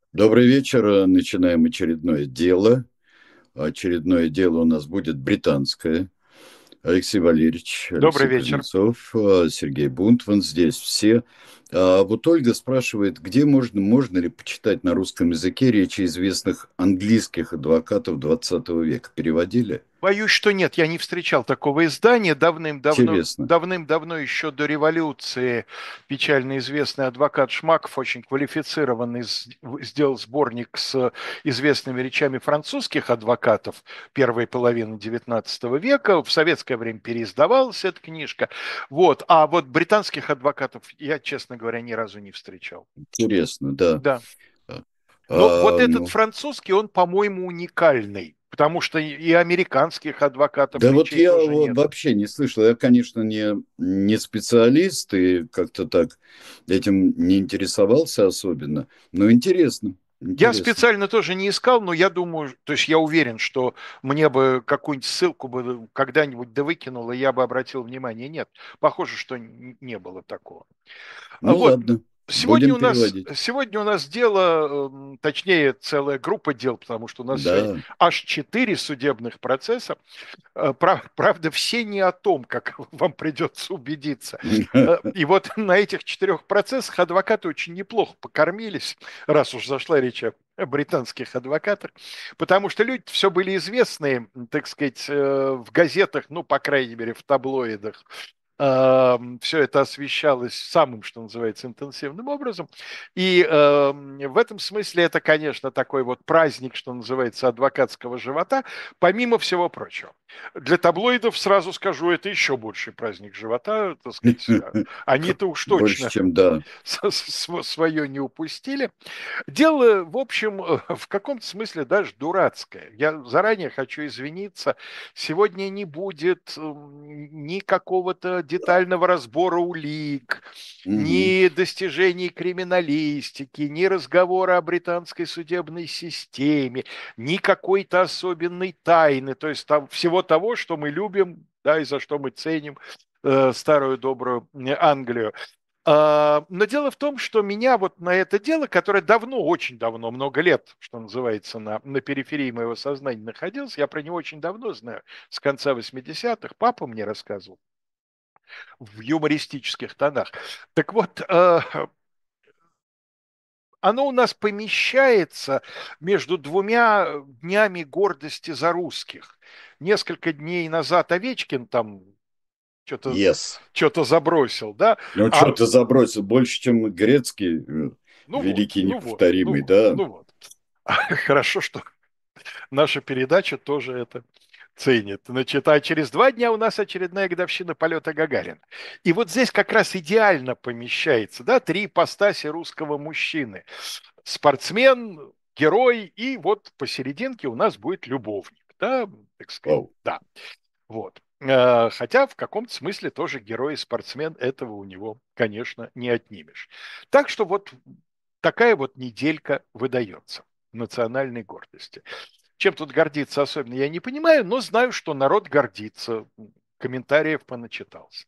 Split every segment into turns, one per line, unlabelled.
Добрый вечер. Начинаем очередное дело. Очередное дело у нас будет британское. Алексей Валерьевич,
Добрый
Алексей
вечер.
Кузнецов, Сергей Бунтман. Здесь все. Вот Ольга спрашивает, где можно ли почитать на русском языке речи известных английских адвокатов XX века? Переводили?
Боюсь, что нет, я не встречал такого издания.
Интересно.
Давным-давно еще до революции печально известный адвокат Шмаков, очень квалифицированный, сделал сборник с известными речами французских адвокатов первой половины XIX века. В советское время переиздавалась эта книжка. Вот. А вот британских адвокатов я, честно говоря, ни разу не встречал.
Интересно, да.
Да.
А,
Но вот этот
ну,
французский, он, по-моему, уникальный, потому что и американских адвокатов
Да вот
речей
я
тоже нет.
вообще не слышал. Я, конечно, не специалист и как-то так этим не интересовался особенно. Но интересно,
Я
интересно.
специально тоже не искал, но я думаю, то есть я уверен, что мне бы какую-нибудь ссылку бы когда-нибудь да выкинуло, я бы обратил внимание. Нет, похоже, что не было такого.
Ну
Вот.
ладно,
Сегодня
будем
у нас,
переводить.
сегодня у нас дело, точнее, целая группа дел, потому что у нас сегодня
Да.
аж 4 судебных процесса. Правда, все не о том, как вам придется убедиться. И вот на этих 4 процессах адвокаты очень неплохо покормились, раз уж зашла речь о британских адвокатах, потому что люди все были известные, так сказать, в газетах, ну, по крайней мере, в таблоидах, все это освещалось самым, что называется, интенсивным образом. И в этом смысле это, конечно, такой вот праздник, что называется, адвокатского живота, помимо всего прочего. Для таблоидов, сразу скажу, это еще больший праздник живота, так сказать. Они-то уж
Больше,
точно
чем да.
свое не упустили. Дело, в общем, в каком-то смысле даже дурацкое. Я заранее хочу извиниться. Сегодня не будет ни какого-то детального разбора улик,
Мгм.
ни достижений криминалистики, ни разговора о британской судебной системе, ни какой-то особенной тайны, то есть там всего того, что мы любим, да, и за что мы ценим старую добрую Англию. Но дело в том, что меня вот на это дело, которое давно, очень давно, много лет, что называется, на периферии моего сознания находилось, я про него очень давно знаю, с конца 80-х, папа мне рассказывал в юмористических тонах. Так вот, оно у нас помещается между двумя днями гордости за русских. Несколько дней назад Овечкин там что-то
Yes.
что забросил, да,
Ну,
а
что ты забросил? Больше, чем Грецкий,
ну вот,
великий
ну вот, ну
неповторимый,
вот,
да?
ну вот. Хорошо, что наша передача тоже это ценит. Значит, а через 2 дня у нас очередная годовщина полета Гагарина. И вот здесь как раз идеально помещается, да, 3 ипостаси русского мужчины. Спортсмен, герой, и вот посерединке у нас будет любовник, да, так сказать,
Вау.
да, вот. Хотя в каком-то смысле тоже герой и спортсмен, этого у него, конечно, не отнимешь. Так что вот такая вот неделька выдается национальной гордости. Чем тут гордиться особенно, я не понимаю, но знаю, что народ гордится. Комментариев поначитался.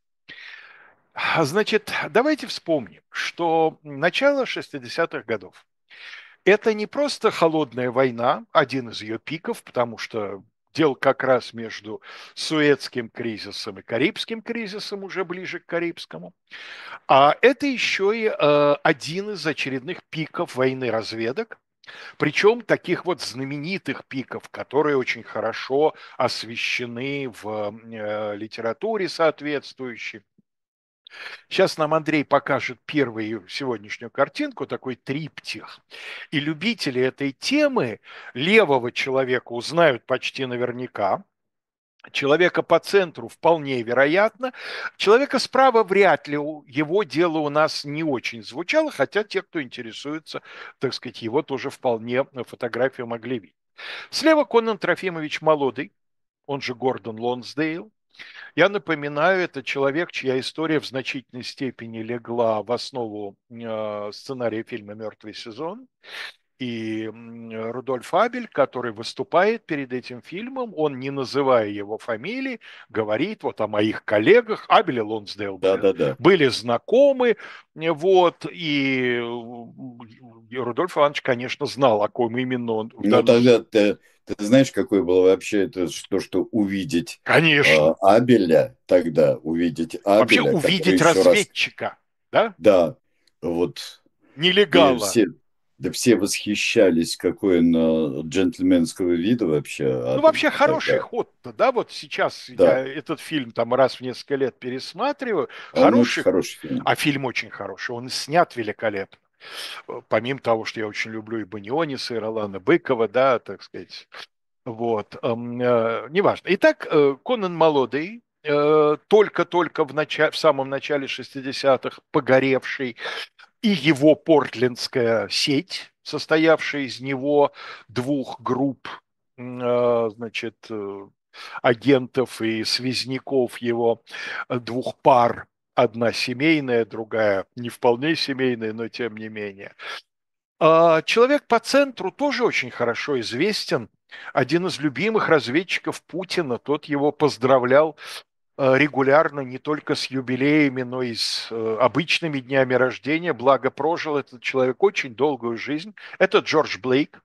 Значит, давайте вспомним, что начало 60-х годов. Это не просто холодная война, один из ее пиков, потому что дело как раз между Суэцким кризисом и Карибским кризисом, уже ближе к Карибскому. А это еще и один из очередных пиков войны разведок, причем таких вот знаменитых пиков, которые очень хорошо освещены в литературе соответствующей. Сейчас нам Андрей покажет первую сегодняшнюю картинку, такой триптих. И любители этой темы левого человека узнают почти наверняка, человека по центру вполне вероятно, человека справа вряд ли, его дело у нас не очень звучало, хотя те, кто интересуется, так сказать, его тоже вполне на фотографию могли видеть. Слева Конан Трофимович Молодый, он же Гордон Лонсдейл. Я напоминаю, это человек, чья история в значительной степени легла в основу сценария фильма «Мертвый сезон». И Рудольф Абель, который выступает перед этим фильмом, он, не называя его фамилии, говорит вот о моих коллегах. Абель и Лонсдейл были,
Да-да-да.
были знакомы, вот, и Рудольф Иванович, конечно, знал, о ком именно он в
Но
данном
тогда
случае.
ты знаешь, какое было вообще это, что увидеть
Конечно.
Абеля, тогда увидеть
Вообще
Абеля, который
увидеть
еще раз,
разведчика, да,
да, вот, и
нелегала.
все, да все восхищались, какой он джентльменского вида вообще,
Ну,
Абель
вообще хороший
тогда,
ход-то, да, вот сейчас я
да,
этот фильм там раз в несколько лет пересматриваю,
он очень
хороший ход,
хороший фильм.
а фильм очень хороший, он снят великолепно. Помимо того, что я очень люблю и Баниониса, и Ролана Быкова, да, так сказать, вот, неважно. Итак, Конан Молодый, только-только в самом начале 60-х погоревший, и его портлендская сеть, состоявшая из него двух групп, значит, агентов и связников его, двух пар, одна семейная, другая не вполне семейная, но тем не менее. Человек по центру тоже очень хорошо известен. Один из любимых разведчиков Путина, тот его поздравлял регулярно не только с юбилеями, но и с обычными днями рождения. Благо прожил этот человек очень долгую жизнь. Это Джордж Блейк.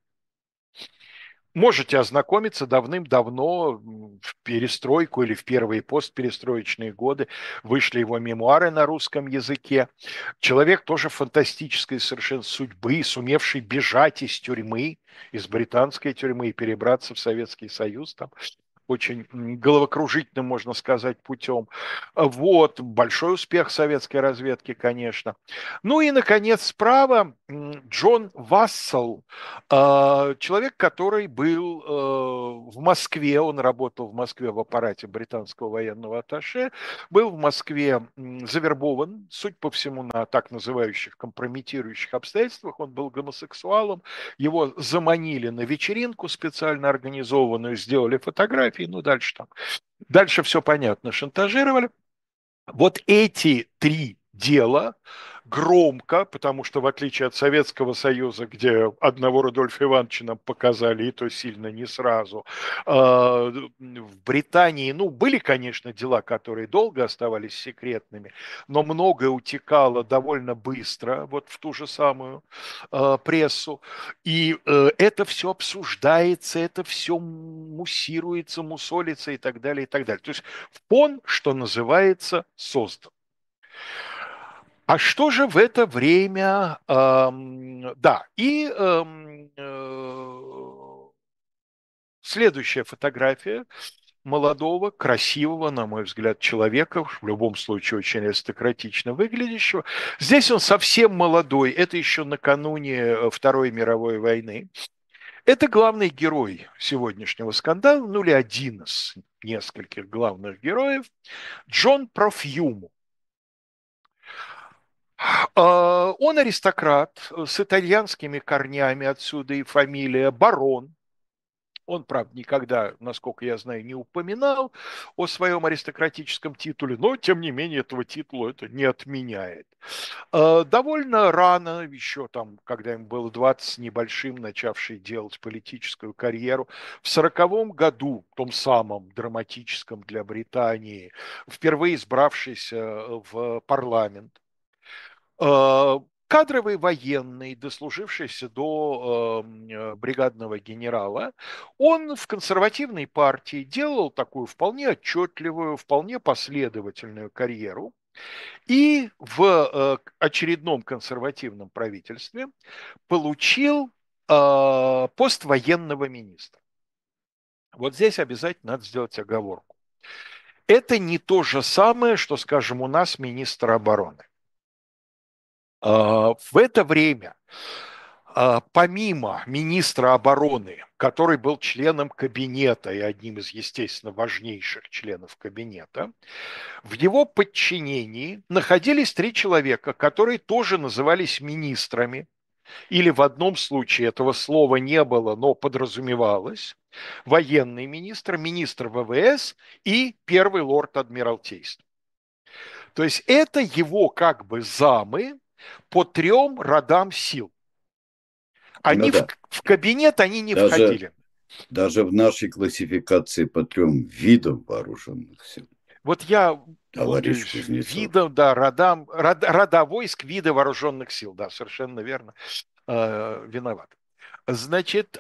Можете ознакомиться давным-давно, в перестройку или в первые постперестроечные годы, вышли его мемуары на русском языке. Человек тоже фантастической совершенно судьбы, сумевший бежать из тюрьмы, из британской тюрьмы и перебраться в Советский Союз, там очень головокружительным, можно сказать, путем. Вот, большой успех советской разведки, конечно. Ну и, наконец, справа Джон Вассел, человек, который был в Москве, он работал в Москве в аппарате британского военного атташе, был в Москве завербован, судя по всему, на так называющих компрометирующих обстоятельствах, он был гомосексуалом, его заманили на вечеринку специально организованную, сделали фотографии, ну дальше там. Дальше все понятно, шантажировали. Вот эти три дела громко, потому что в отличие от Советского Союза, где одного Рудольфа Ивановича нам показали, и то сильно не сразу, в Британии, ну, были, конечно, дела, которые долго оставались секретными, но многое утекало довольно быстро вот в ту же самую прессу, и это все обсуждается, это все муссируется, мусолится и так далее, и так далее. То есть фон, что называется, создан. А что же в это время... да, и следующая фотография молодого, красивого, на мой взгляд, человека, в любом случае очень аристократично выглядящего. Здесь он совсем молодой, это еще накануне Второй мировой войны. Это главный герой сегодняшнего скандала, ну или один из нескольких главных героев, Джон Профьюм. Он аристократ с итальянскими корнями, отсюда и фамилия Барон. Он, правда, никогда, насколько я знаю, не упоминал о своем аристократическом титуле, но, тем не менее, этого титула это не отменяет. Довольно рано, еще там, когда ему было 20 с небольшим, начавший делать политическую карьеру, в 1940 году, в том самом драматическом для Британии, впервые избравшийся в парламент, кадровый военный, дослужившийся до бригадного генерала, он в консервативной партии делал такую вполне отчетливую, вполне последовательную карьеру. И в очередном консервативном правительстве получил пост военного министра. Вот здесь обязательно надо сделать оговорку. Это не то же самое, что, скажем, у нас министр обороны. В это время помимо министра обороны, который был членом кабинета и одним из, естественно, важнейших членов кабинета, в его подчинении находились три человека, которые тоже назывались министрами, или в одном случае этого слова не было, но подразумевалось, военный министр, министр ВВС и первый лорд Адмиралтейства. То есть это его как бы замы по трем родам сил.
Ну
Они
да,
в кабинет они не
даже,
входили.
даже в нашей классификации по трем видам вооруженных сил,
Вот я вот
товарищ Кузнецов.
видом, да, родам, рода войск, вида вооруженных сил, да, совершенно верно. виноват. Значит,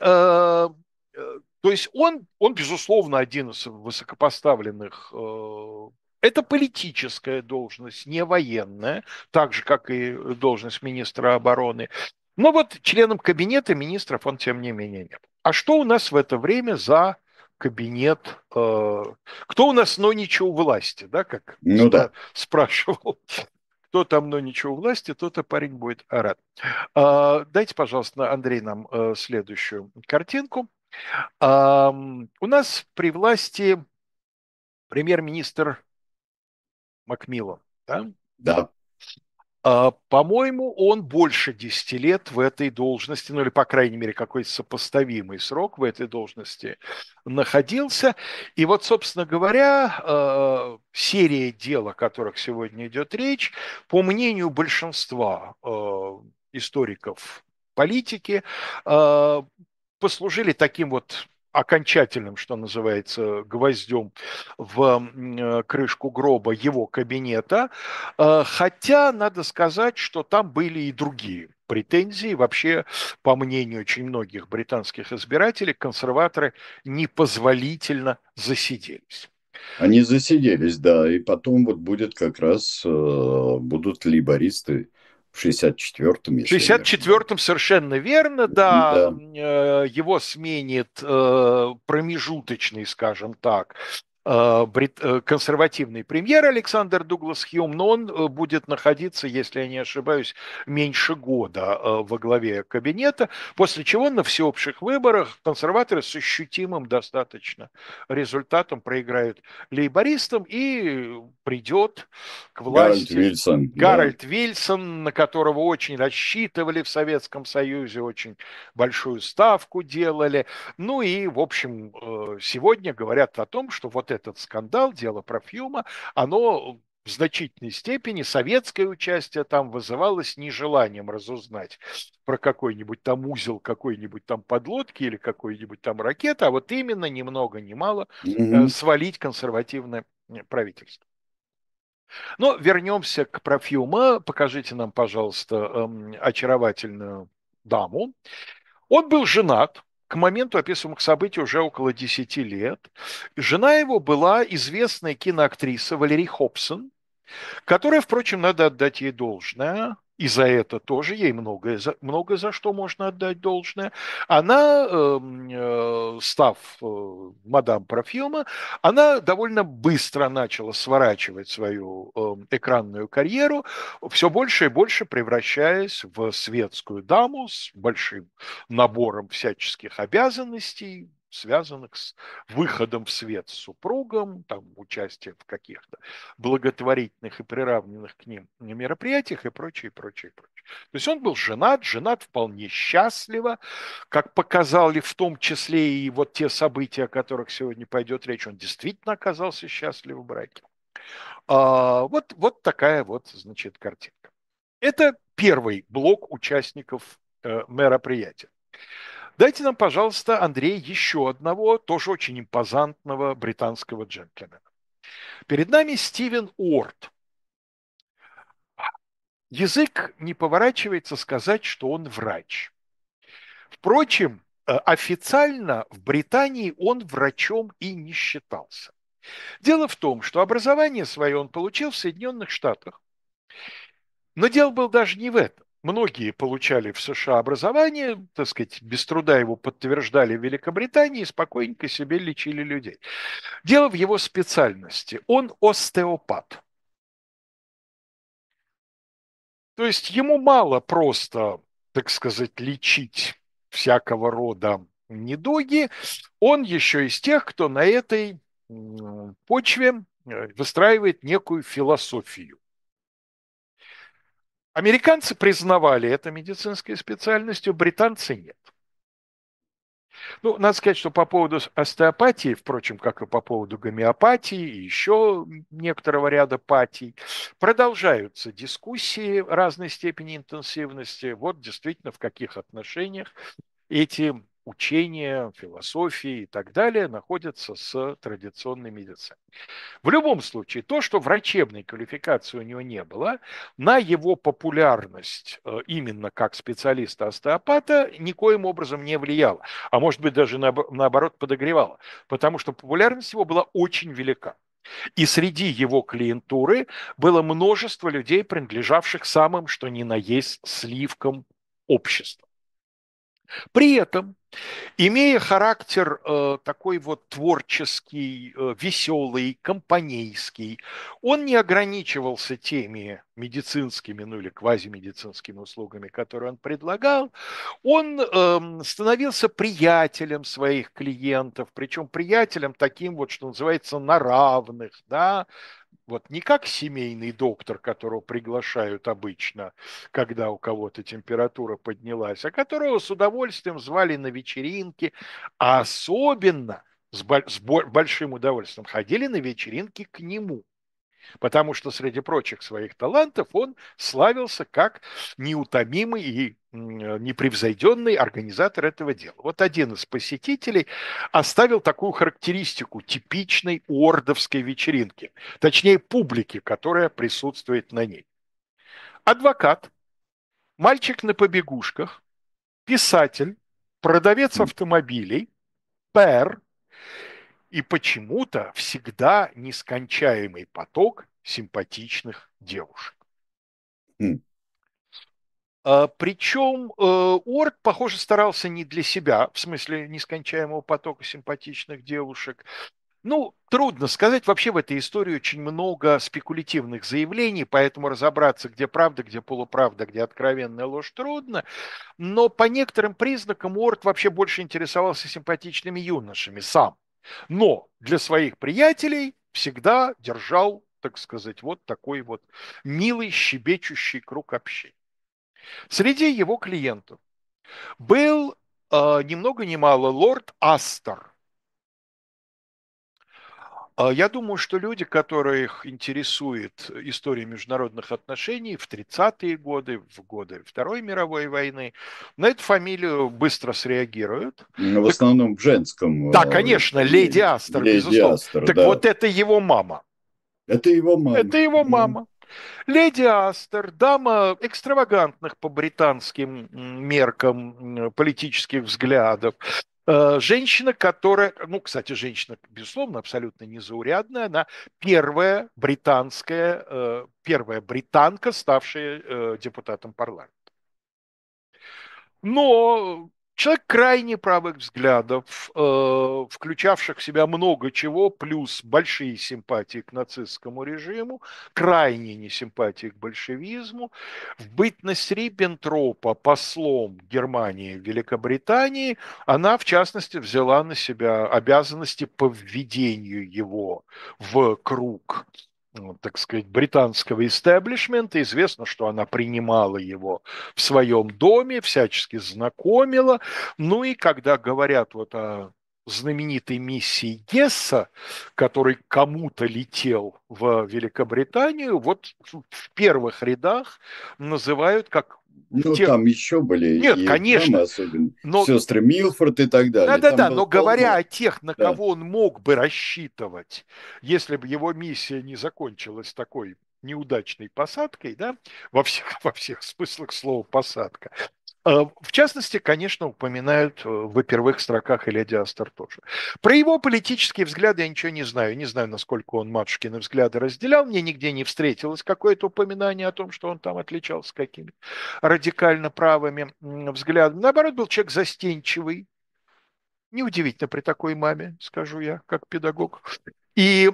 то есть он, безусловно, один из высокопоставленных. Это политическая должность, не военная, так же, как и должность министра обороны. Но вот членом кабинета министров он, тем не менее, нет. А что у нас в это время за кабинет? Кто у нас нонича у власти, да, как
Ну да.
спрашивал? Кто там нонича у власти, тот и парень будет рад. Дайте, пожалуйста, Андрей, нам следующую картинку. У нас при власти премьер-министр Макмиллан. Да?
Да.
По-моему, он больше 10 лет в этой должности, ну или, по крайней мере, какой-то сопоставимый срок в этой должности находился. И вот, собственно говоря, серия дел, о которых сегодня идет речь, по мнению большинства историков политики, послужили таким вот окончательным, что называется, гвоздем в крышку гроба его кабинета. Хотя надо сказать, что там были и другие претензии. Вообще, по мнению очень многих британских избирателей, консерваторы непозволительно засиделись.
Они засиделись, да, и потом вот будет как раз, будут лейбористы в 64-м,
В
если я не ошибаюсь.
1964-м совершенно верно, да,
Да,
его сменит промежуточный, скажем так, консервативный премьер Александр Дуглас Хьюм, но он будет находиться, если я не ошибаюсь, меньше года во главе кабинета, после чего на всеобщих выборах консерваторы с ощутимым достаточно результатом проиграют лейбористам и придет к
Гарольд
власти
Вильсон, да.
Гарольд Вильсон, на которого очень рассчитывали в Советском Союзе, очень большую ставку делали. Ну и, в общем, сегодня говорят о том, что вот этот скандал, дело про Фьюма, оно в значительной степени советское участие там вызывалось нежеланием разузнать про какой-нибудь там узел какой-нибудь там подлодки или какой-нибудь там ракеты, а вот именно ни много ни мало
Мгм.
свалить консервативное правительство. Но вернемся к Парфюма. Покажите нам, пожалуйста, очаровательную даму. Он был женат к моменту описываемых событий уже около 10 лет. Жена его была известная киноактриса Валерий Хобсон, которая, впрочем, надо отдать ей должное, и за это тоже ей много за что можно отдать должное. Она, став мадам Парфюма, она довольно быстро начала сворачивать свою экранную карьеру, все больше и больше превращаясь в светскую даму с большим набором всяческих обязанностей, связанных с выходом в свет с супругом, там, участием в каких-то благотворительных и приравненных к ним мероприятиях и прочее, прочее, прочее. То есть он был женат, женат вполне счастливо, как показали в том числе и вот те события, о которых сегодня пойдет речь, он действительно оказался счастлив в браке. Вот такая вот, значит, картинка. Это первый блок участников мероприятия. Дайте нам, пожалуйста, Андрей, еще одного, тоже очень импозантного британского джентльмена. Перед нами Стивен Уорд. Язык не поворачивается сказать, что он врач. Впрочем, официально в Британии он врачом и не считался. Дело в том, что образование свое он получил в Соединенных Штатах, но дело было даже не в этом. Многие получали в США образование, так сказать, без труда его подтверждали в Великобритании и спокойненько себе лечили людей. Дело в его специальности. Он остеопат. То есть ему мало просто, так сказать, лечить всякого рода недуги. Он еще из тех, кто на этой почве выстраивает некую философию. Американцы признавали это медицинской специальностью, британцы нет. Ну, надо сказать, что по поводу остеопатии, впрочем, как и по поводу гомеопатии и еще некоторого ряда патий, продолжаются дискуссии разной степени интенсивности. Вот действительно в каких отношениях эти учения, философии и так далее находятся с традиционной медициной. В любом случае, то, что врачебной квалификации у него не было, на его популярность именно как специалиста-остеопата никоим образом не влияло, а может быть даже наоборот подогревало, потому что популярность его была очень велика. И среди его клиентуры было множество людей, принадлежавших самым, что ни на есть, сливкам общества. При этом, имея характер такой вот творческий, веселый, компанейский, он не ограничивался теми медицинскими, ну или квазимедицинскими услугами, которые он предлагал. Он становился приятелем своих клиентов, причем приятелем таким вот, что называется, на равных, да, вот не как семейный доктор, которого приглашают обычно, когда у кого-то температура поднялась, а которого с удовольствием звали на вечеринки, а особенно с большим удовольствием ходили на вечеринки к нему. Потому что среди прочих своих талантов он славился как неутомимый и непревзойденный организатор этого дела. Вот один из посетителей оставил такую характеристику типичной ордовской вечеринки, точнее публики, которая присутствует на ней. Адвокат, мальчик на побегушках, писатель, продавец автомобилей, пэр и почему-то всегда нескончаемый поток симпатичных девушек. Причем Уорд, похоже, старался не для себя, в смысле нескончаемого потока симпатичных девушек. Ну, трудно сказать. Вообще в этой истории очень много спекулятивных заявлений, поэтому разобраться, где правда, где полуправда, где откровенная ложь, трудно. Но по некоторым признакам Уорд вообще больше интересовался симпатичными юношами сам. Но для своих приятелей всегда держал, так сказать, вот такой вот милый, щебечущий круг общения. Среди его клиентов был ни много ни мало лорд Астер. Я думаю, что люди, которых интересует история международных отношений в 30-е годы, в годы Второй мировой войны, на эту фамилию быстро среагируют.
В
Так,
основном в женском
да, конечно, леди
фамилии.
Астер,
Леди
безусловно.
Астер,
Так
да.
вот, это его мама.
Это его мама.
Это его мама. Леди Астер, дама экстравагантных по британским меркам политических взглядов, женщина, которая, ну, кстати, женщина, безусловно, абсолютно незаурядная, она первая британка, ставшая депутатом парламента. Но человек крайне правых взглядов, включавших в себя много чего, плюс большие симпатии к нацистскому режиму, крайне несимпатии к большевизму, в бытность Риббентропа послом Германии в Великобритании, она, в частности, взяла на себя обязанности по введению его в круг, так сказать, британского истеблишмента. Известно, что она принимала его в своем доме, всячески знакомила. Ну и когда говорят вот о знаменитой миссии Гесса, который кому-то летел в Великобританию, вот в первых рядах называют как в
Ну,
тех...
там еще были
Нет,
и дамы,
конечно,
особенно
но
сестры Милфорд и так далее. Там
да-да-да,
было
но говоря
полно.
о тех, на
Да.
кого он мог бы рассчитывать, если бы его миссия не закончилась такой неудачной посадкой, да, во всех смыслах слова посадка. В частности, конечно, упоминают в первых строках и леди Астер тоже. Про его политические взгляды я ничего не знаю. Не знаю, насколько он матушкины взгляды разделял. Мне нигде не встретилось какое-то упоминание о том, что он там отличался какими-то радикально правыми взглядами. Наоборот, был человек застенчивый, неудивительно при такой маме, скажу я, как педагог. И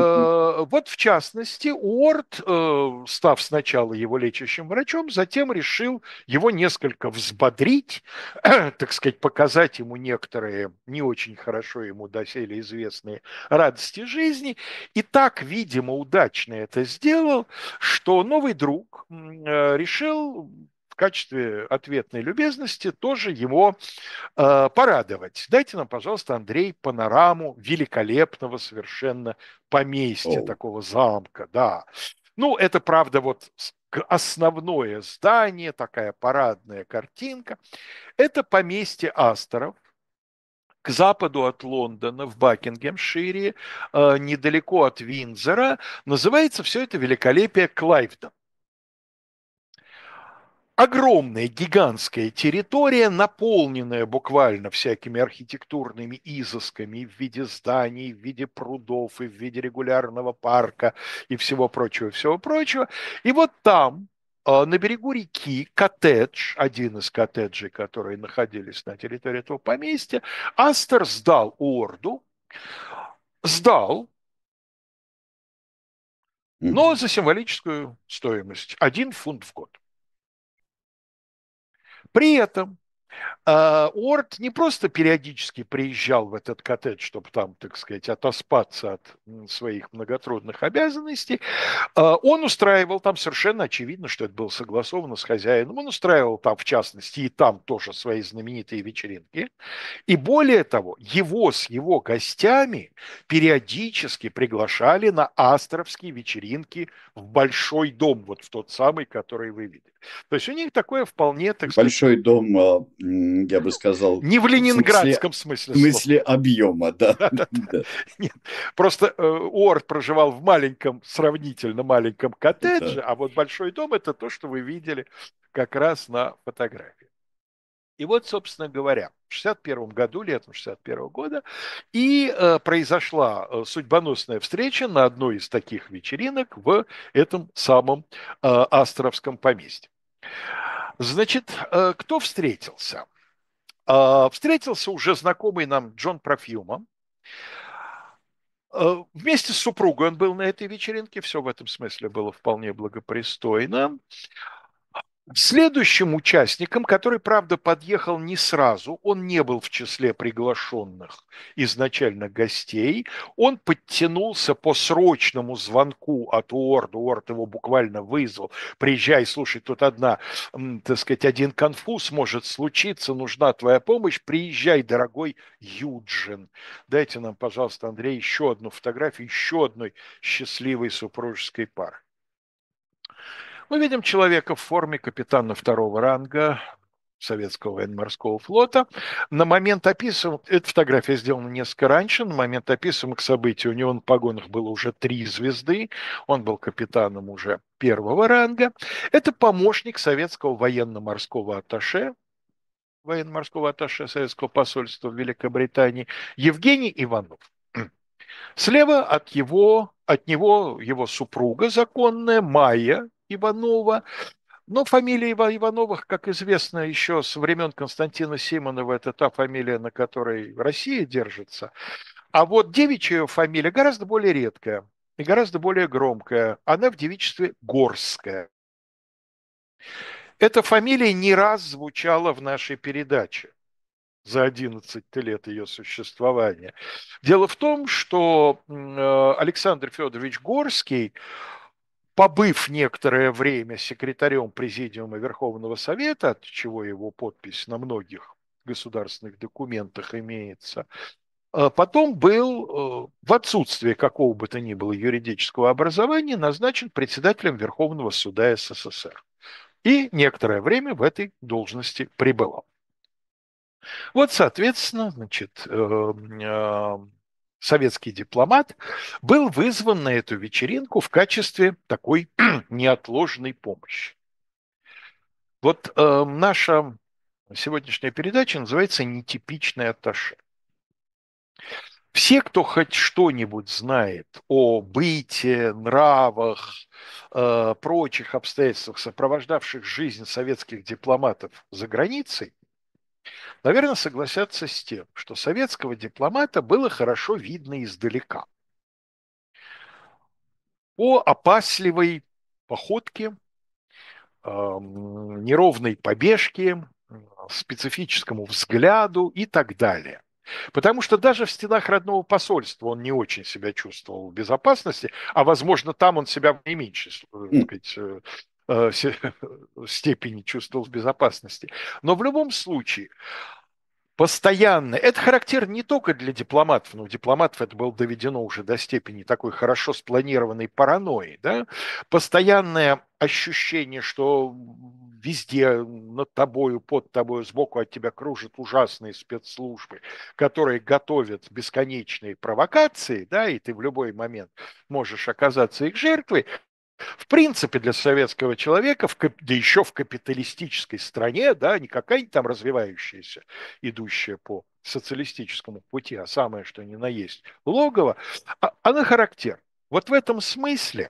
вот, в частности, Уорд, став сначала его лечащим врачом, затем решил его несколько взбодрить, так сказать, показать ему некоторые не очень хорошо ему доселе известные радости жизни. И так, видимо, удачно это сделал, что новый друг решил в качестве ответной любезности тоже его порадовать. Дайте нам, пожалуйста, Андрей, панораму великолепного совершенно поместья,
О,
такого замка, да. Ну, это, правда, вот основное здание, такая парадная картинка. Это поместье Асторов, к западу от Лондона, в Бакингемшире, недалеко от Виндзора. Называется все это великолепие Клайвдон. Огромная, гигантская территория, наполненная буквально всякими архитектурными изысками в виде зданий, в виде прудов и в виде регулярного парка и всего прочего, всего прочего. И вот там, на берегу реки, коттедж, один из коттеджей, которые находились на территории этого поместья, Астер сдал Уорду, сдал, но
Мгм.
за символическую стоимость 1 фунт в год. При этом Уорд не просто периодически приезжал в этот коттедж, чтобы там, так сказать, отоспаться от своих многотрудных обязанностей, он устраивал там, совершенно очевидно, что это было согласовано с хозяином, он устраивал там, в частности, и там тоже свои знаменитые вечеринки. И более того, его с его гостями периодически приглашали на астровские вечеринки в большой дом, вот в тот самый, который вы видели. То есть у них такое вполне, так сказать,
Большой дом, я бы сказал,
не в
в смысле,
ленинградском смысле
в
слова.
смысле объема, да.
Да-да-да.
Да,
Нет. Просто Уорд проживал в маленьком, сравнительно маленьком
да.
коттедже, а вот большой дом – это то, что вы видели как раз на фотографии. И вот, собственно говоря, в 61 году, летом 61 года, и произошла судьбоносная встреча на одной из таких вечеринок в этом самом Астровском поместье. Значит, кто встретился? Встретился уже знакомый нам Джон Профьюма. Вместе с супругой он был на этой вечеринке, все в этом смысле было вполне благопристойно. Следующим участником, который, правда, подъехал не сразу, он не был в числе приглашенных изначально гостей, он подтянулся по срочному звонку от Уорда, Уорд его буквально вызвал, приезжай, слушай, тут так сказать, один конфуз может случиться, нужна твоя помощь, приезжай, дорогой Юджин. Дайте нам, пожалуйста, Андрей, еще одну фотографию, еще одной счастливой супружеской пары. Мы видим человека в форме капитана второго ранга советского военно-морского флота. На момент описываемых, эта фотография сделана несколько раньше, на момент описываемых событий у него на погонах было уже 3 звезды, он был капитаном уже первого ранга. Это помощник советского военно-морского атташе, военно-морского атташе советского посольства в Великобритании Евгений Иванов. Слева от него его супруга законная Майя Иванова. Но фамилия Ивановых, как известно, еще со времен Константина Симонова, это та фамилия, на которой Россия держится. А вот девичья фамилия гораздо более редкая и гораздо более громкая. Она в девичестве Горская. Эта фамилия не раз звучала в нашей передаче за 11 лет ее существования. Дело в том, что Александр Федорович Горский, побыв некоторое время секретарем Президиума Верховного Совета, от чего его подпись на многих государственных документах имеется, потом был в отсутствие какого бы то ни было юридического образования назначен председателем Верховного суда СССР. И некоторое время в этой должности пребывал. Вот, соответственно, значит, советский дипломат был вызван на эту вечеринку в качестве такой неотложной помощи. Вот наша сегодняшняя передача называется «Нетипичный атташе». Все, кто хоть что-нибудь знает о быте, нравах, прочих обстоятельствах, сопровождавших жизнь советских дипломатов за границей, наверное, согласятся с тем, что советского дипломата было хорошо видно издалека. По опасливой походке, неровной побежке, специфическому взгляду и так далее. Потому что даже в стенах родного посольства он не очень себя чувствовал в безопасности, а, возможно, там он себя в наименьшей, так
М.
сказать, степени чувствовал в безопасности. Но в любом случае, постоянно. Это характерно не только для дипломатов, но у дипломатов это было доведено уже до степени такой хорошо спланированной паранойи. Да? Постоянное ощущение, что везде над тобою, под тобою, сбоку от тебя кружат ужасные спецслужбы, которые готовят бесконечные провокации, да, и ты в любой момент можешь оказаться их жертвой, в принципе, для советского человека, да еще в капиталистической стране, да, не какая-нибудь там развивающаяся, идущая по социалистическому пути, а самое, что ни на есть, логово, она характерна. Вот в этом смысле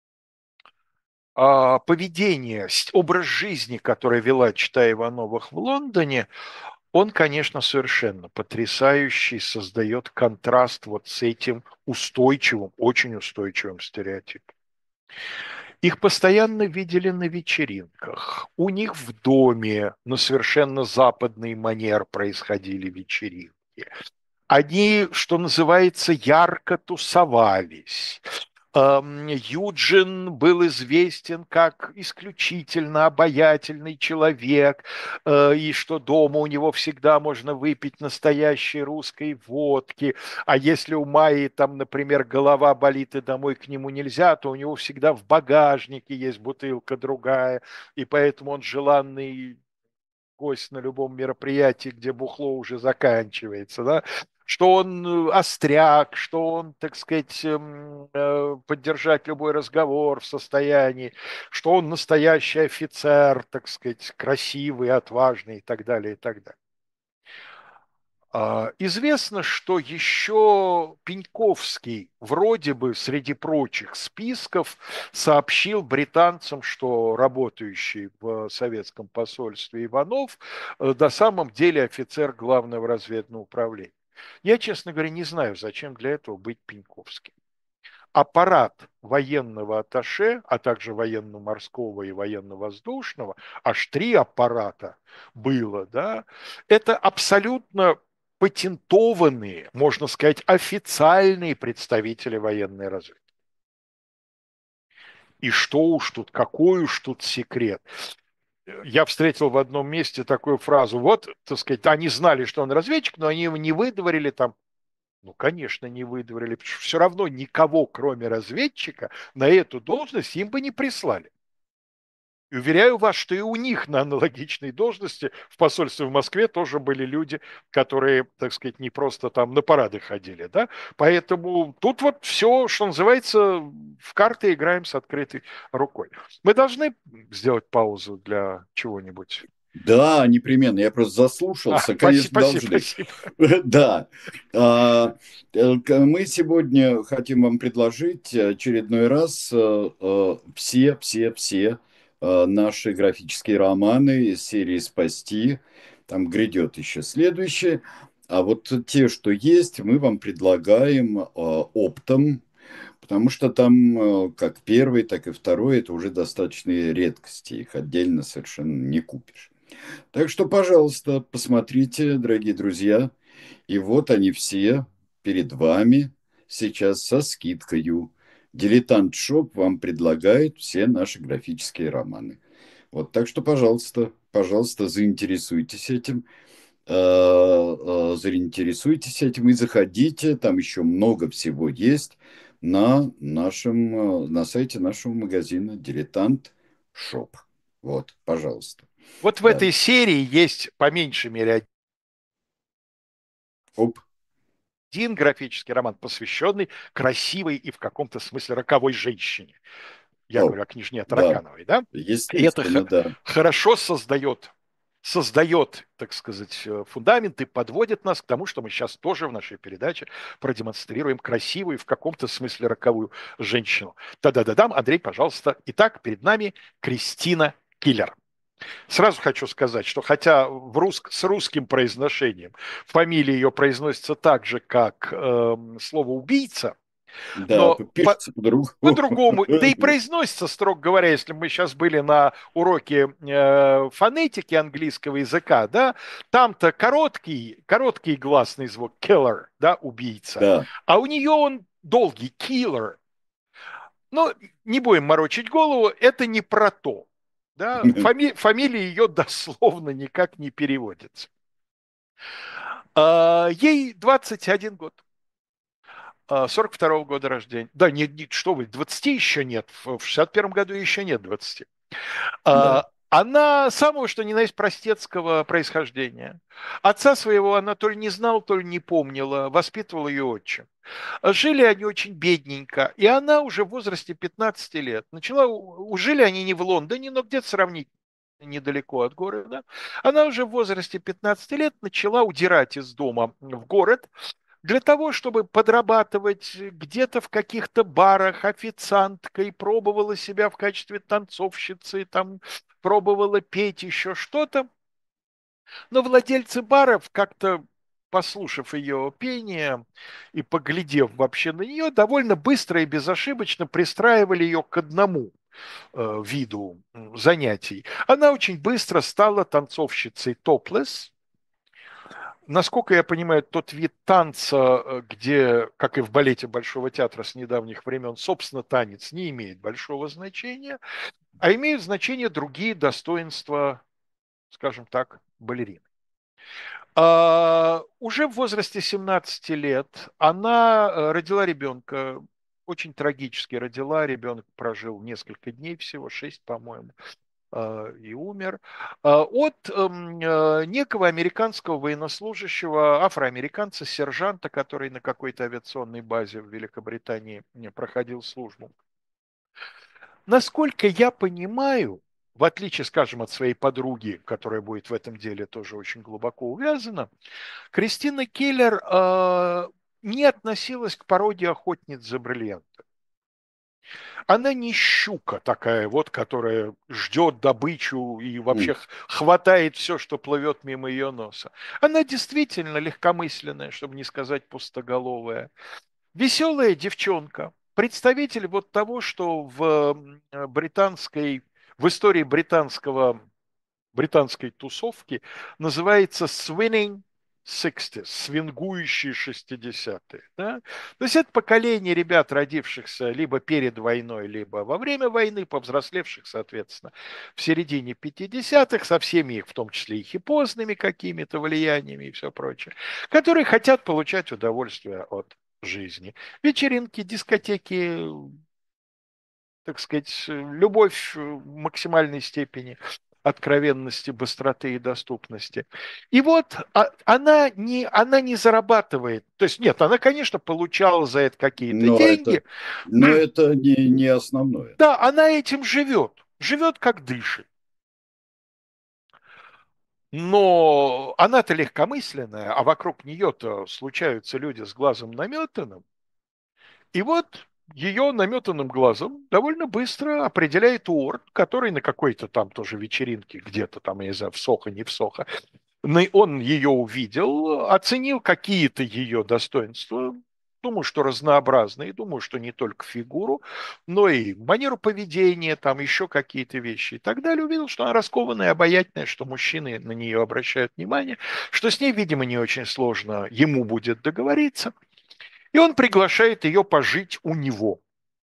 поведение, образ жизни, который вела Чита Ивановых в Лондоне, он, конечно, совершенно потрясающий, создает контраст вот с этим устойчивым, очень устойчивым стереотипом. Их постоянно видели на вечеринках. У них в доме на совершенно западный манер происходили вечеринки. Они, что называется, ярко тусовались. Юджин был известен как исключительно обаятельный человек, и что дома у него всегда можно выпить настоящей русской водки, а если у Майи там, например, голова болит и домой к нему нельзя, то у него всегда в багажнике есть бутылка другая, и поэтому он желанный гость на любом мероприятии, где бухло уже заканчивается, да, что он остряк, что он, так сказать, поддержать любой разговор в состоянии, что он настоящий офицер, так сказать, красивый, отважный и так далее, и так далее. Известно, что еще Пеньковский вроде бы среди прочих списков сообщил британцам, что работающий в советском посольстве Иванов на самом деле офицер главного разведного управления. Я, честно говоря, не знаю, зачем для этого быть Пеньковским. Аппарат военного атташе, а также военно-морского и военно-воздушного, аж три аппарата было, да, это абсолютно патентованные, можно сказать, официальные представители военной разведки. И что уж тут, какой уж тут секрет. Я встретил в одном месте такую фразу, вот, так сказать, они знали, что он разведчик, но они его не выдворили там. Ну, конечно, не выдворили, потому что все равно никого, кроме разведчика, на эту должность им бы не прислали. И уверяю вас, что и у них на аналогичной должности в посольстве в Москве тоже были люди, которые, так сказать, не просто там на парады ходили, да. Поэтому тут вот все, что называется, в карты играем с открытой рукой. Мы должны сделать паузу для чего-нибудь.
Да, непременно. Я просто заслушался.
Спасибо,
Конечно,
спасибо,
должны.
спасибо.
Да. А, Мы сегодня хотим вам предложить очередной раз все наши графические романы из серии «Спасти». Там грядет еще следующее. А вот те, что есть, мы вам предлагаем оптом, потому что там как первый, так и второй, это уже достаточные редкости. Их отдельно совершенно не купишь. Так что, пожалуйста, посмотрите, дорогие друзья. И вот они все перед вами сейчас со скидкою. Дилетант Шоп вам предлагает все наши графические романы. Вот, так что, пожалуйста, заинтересуйтесь этим и заходите. Там еще много всего есть на сайте нашего магазина Дилетант Шоп. Вот, пожалуйста.
Вот в
Э,
этой серии есть по меньшей мере
Оп,
один графический роман, посвященный красивой и в каком-то смысле роковой женщине. Я
оп,
говорю о княжне
да,
Таракановой, да? И это
естественно, да.
хорошо создает, так сказать, фундамент и подводит нас к тому, что мы сейчас тоже в нашей передаче продемонстрируем красивую и в каком-то смысле роковую женщину. Да-да-да-дам, Андрей, пожалуйста. Итак, перед нами Кристина Киллер. Сразу хочу сказать, что хотя с русским произношением фамилия ее произносится так же, как слово «убийца»,
Да,
но
пишется по-другому.
по-другому, да и произносится, строго говоря, если мы сейчас были на уроке фонетики английского языка, да, там-то короткий гласный звук killer, да, убийца,
Да.
а у нее он долгий killer. Но не будем морочить голову, это не про то. Да? Фамилия ее дословно никак не переводится. Ей 21 год. 42-го года рождения. Да, что вы, 20 еще нет. В 61-м году еще нет 20.
Да.
Она самого что ни на есть простецкого происхождения. Отца своего она то ли не знала, то ли не помнила, воспитывал ее отчим. Жили они очень бедненько, и она уже в возрасте 15 лет начала, жили они не в Лондоне, но где-то сравнительно недалеко от города. Она уже в возрасте 15 лет начала удирать из дома в город, для того, чтобы подрабатывать где-то в каких-то барах официанткой, пробовала себя в качестве танцовщицы, там пробовала петь еще что-то. Но владельцы баров как-то, послушав ее пение и поглядев вообще на нее, довольно быстро и безошибочно пристраивали ее к одному виду занятий. Она очень быстро стала танцовщицей топлес. Насколько я понимаю, тот вид танца, где, как и в балете Большого театра с недавних времен, собственно, танец не имеет большого значения, а имеют значение другие достоинства, скажем так, балерины. Уже в возрасте 17 лет она родила ребенка, очень трагически родила, ребенок прожил несколько дней всего, 6, по-моему, и умер, от некого американского военнослужащего, афроамериканца, сержанта, который на какой-то авиационной базе в Великобритании проходил службу. Насколько я понимаю, в отличие, скажем, от своей подруги, которая будет в этом деле тоже очень глубоко увязана, Кристина Келлер не относилась к породе охотниц за бриллиантами. Она не щука такая вот, которая ждет добычу и вообще хватает все, что плывет мимо ее носа. Она действительно легкомысленная, чтобы не сказать пустоголовая. Веселая девчонка. Представитель вот того, что в истории британской тусовки называется swinging 60s, свингующие 60-е. Да? То есть это поколение ребят, родившихся либо перед войной, либо во время войны, повзрослевших, соответственно, в середине 50-х, со всеми их, в том числе и хипозными какими-то влияниями и все прочее, которые хотят получать удовольствие от жизни. Вечеринки, дискотеки, так сказать, любовь в максимальной степени откровенности, быстроты и доступности. И вот она не зарабатывает. То есть нет, она, конечно, получала за это какие-то
Но
деньги.
это не основное.
Да, она этим живет. Живет как дышит. Но она-то легкомысленная, а вокруг нее-то случаются люди с глазом наметанным. И вот ее наметанным глазом довольно быстро определяет Уорд, который на какой-то там тоже вечеринке, где-то там, я не знаю, в Сохо, не в Сохо, он ее увидел, оценил какие-то ее достоинства, думаю, что разнообразные, думаю, что не только фигуру, но и манеру поведения, там еще какие-то вещи и так далее. Увидел, что она раскованная, обаятельная, что мужчины на нее обращают внимание, что с ней, видимо, не очень сложно ему будет договориться. И он приглашает ее пожить у него.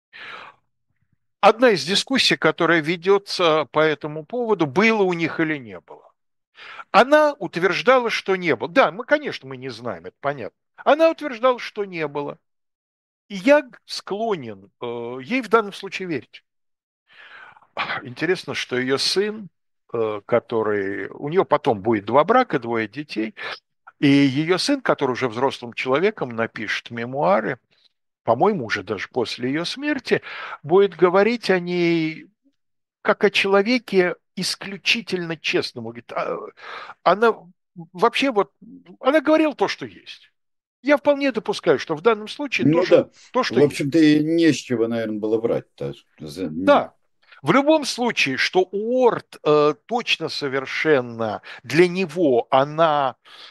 Одна из дискуссий, которая ведется по этому поводу, было у них или не было. Она утверждала, что не было. Да, конечно, мы не знаем, это понятно. Она утверждала, что не было. И я склонен ей в данном случае верить. Интересно, что ее сын, который... У нее потом будет 2 брака, 2 детей. И ее сын, который уже взрослым человеком напишет мемуары, по-моему, уже даже после ее смерти, будет говорить о ней как о человеке исключительно честном. Говорит, она вообще вот, она говорила то, что есть. Я вполне допускаю, что в данном случае
Ну
тоже
да,
то, что
в
есть.
общем-то, и не с чего, наверное, было врать-то.
Да, в любом случае, что Уорд точно совершенно для него она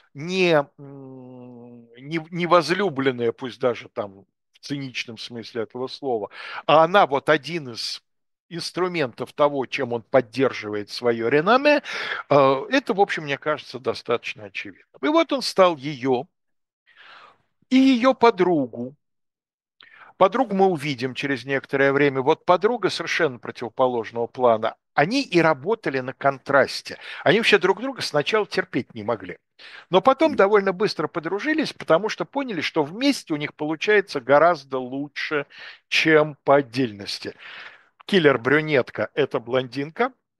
не возлюбленная, пусть даже там в циничном смысле этого слова, а она вот один из инструментов того, чем он поддерживает свое реноме, это, в общем, мне кажется, достаточно очевидно. И вот он стал ее и ее подругу. Подругу мы увидим через некоторое время. Вот подруга совершенно противоположного плана. Они и работали на контрасте. Они вообще друг друга сначала терпеть не могли. Но потом довольно быстро подружились, потому что поняли, что вместе у них получается гораздо лучше, чем по отдельности. Киллер-брюнетка – это блондинка,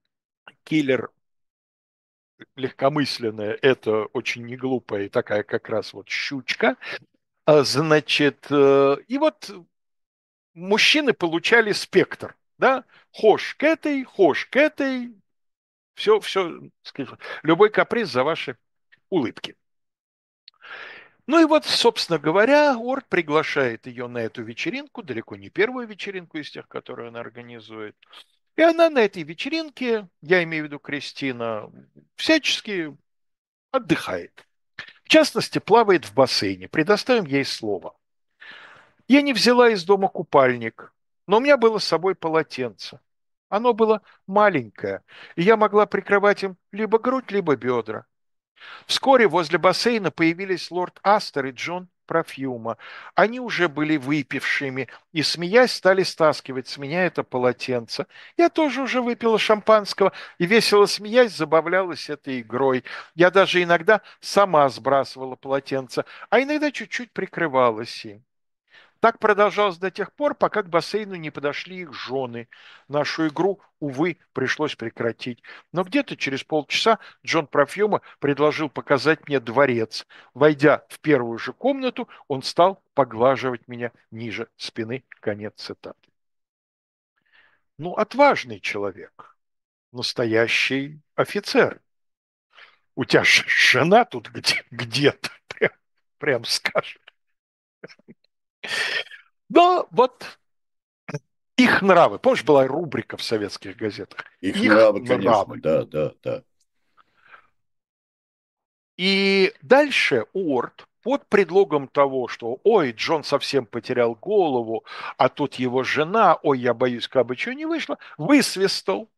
киллер легкомысленная, это очень неглупая и такая как раз вот щучка. Значит, и вот мужчины получали спектр, да, хошь к этой, все, любой каприз за ваши улыбки. Ну и вот, собственно говоря, Орд приглашает ее на эту вечеринку, далеко не первую вечеринку из тех, которые он организует. И она на этой вечеринке, я имею в виду Кристина, всячески отдыхает. В частности, плавает в бассейне. Предоставим ей слово. Я не взяла из дома купальник, но у меня было с собой полотенце. Оно было маленькое, и я могла прикрывать им либо грудь, либо бедра. Вскоре возле бассейна появились лорд Астер и Джон Профьюма. Они уже были выпившими и, смеясь, стали стаскивать с меня это полотенце. Я тоже уже выпила шампанского и, весело смеясь, забавлялась этой игрой. Я даже иногда сама сбрасывала полотенце, а иногда чуть-чуть прикрывалась им. Так продолжалось до тех пор, пока к бассейну не подошли их жены. Нашу игру, увы, пришлось прекратить. Но где-то через полчаса Джон Профьюма предложил показать мне дворец. Войдя в первую же комнату, он стал поглаживать меня ниже спины. Конец цитаты. Ну, отважный человек, настоящий офицер. У тебя жена тут где-то, прям скажем. Но вот их нравы. Помнишь, была рубрика в советских газетах?
Их
Их
нравы, конечно,
нравы.
да, да, да.
И дальше Уорд под предлогом того, что ой, Джон совсем потерял голову, а тут его жена, ой, я боюсь, как бы что не вышло, высвистал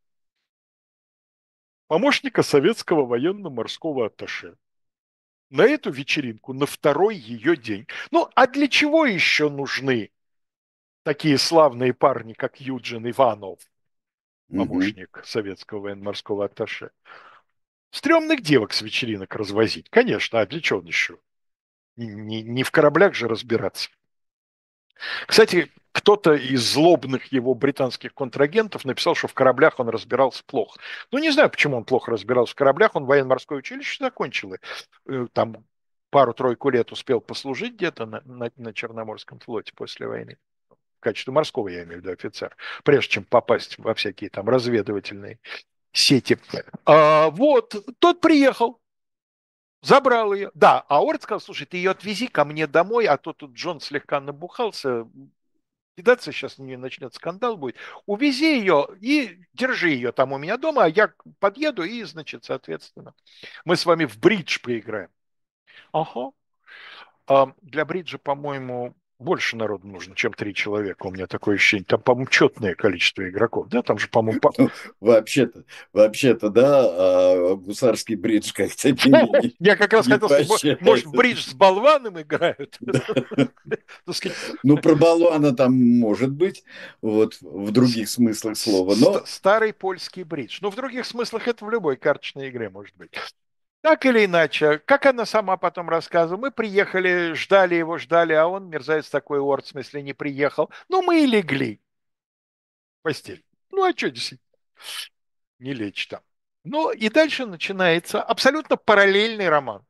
помощника советского военно-морского атташе на эту вечеринку, на второй ее день. Ну, а для чего еще нужны такие славные парни, как Юджин Иванов,
Мгм.
помощник советского военно-морского атташе? Стремных девок с вечеринок развозить, конечно, а для чего он еще? Не в кораблях же разбираться. Кстати, кто-то из злобных его британских контрагентов написал, что в кораблях он разбирался плохо. Ну, не знаю, почему он плохо разбирался в кораблях, он военно-морское училище закончил, и там пару-тройку лет успел послужить где-то на Черноморском флоте после войны. В качестве морского, я имею в виду, офицер, прежде чем попасть во всякие там разведывательные сети. Вот, тот приехал, забрал ее. Да, а Орд сказал, слушай, ты ее отвези ко мне домой, а то тут Джон слегка набухался, кидаться сейчас не начнет скандал будет. Увези ее и держи ее там у меня дома, а я подъеду и, значит, соответственно, мы с вами в бридж поиграем. Ага. Для бриджа, по-моему, больше народу нужно, чем 3 человека. У меня такое ощущение. Там, по-моему, четное количество игроков. Да, там же, по-моему,
Ну, вообще-то, да, гусарский бридж как-то
я как раз
не
хотел сказать, может, в
поощряется.
бридж с болваном играют?
Да.
Так сказать,
Ну, про болвана там может быть, вот, в других смыслах слова, но
старый польский бридж. Ну, в других смыслах это в любой карточной игре может быть. Так или иначе, как она сама потом рассказывала, мы приехали, ждали его, ждали, а он, мерзавец такой, Уорд, в смысле, не приехал. Ну, мы и легли в постель. Ну, а что действительно, не лечь там. Ну, и дальше начинается абсолютно параллельный роман.